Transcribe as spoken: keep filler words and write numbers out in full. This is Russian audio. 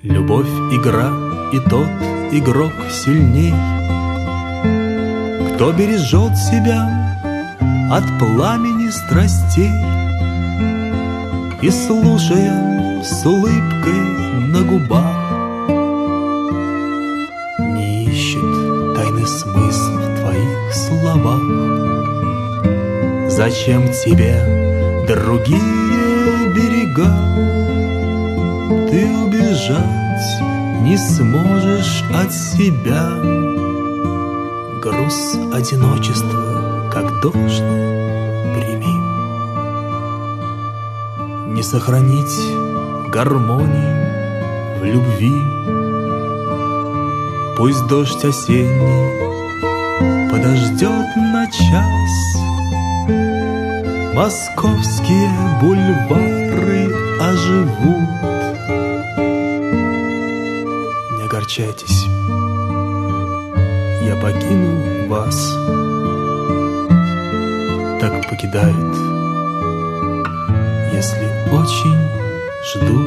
Любовь — игра, и тот игрок сильней, кто бережет себя от пламени страстей и, слушая с улыбкой на губах, не ищет тайный смысл в твоих словах. Зачем тебе другие берега? Ты убежать не сможешь от себя. Груз одиночества, как дождь, прими. Не сохранить гармонии в любви. Пусть дождь осенний подождет на час. Московские бульвары оживут. Не огорчайтесь, я покину вас. Так покидают, если очень ждут.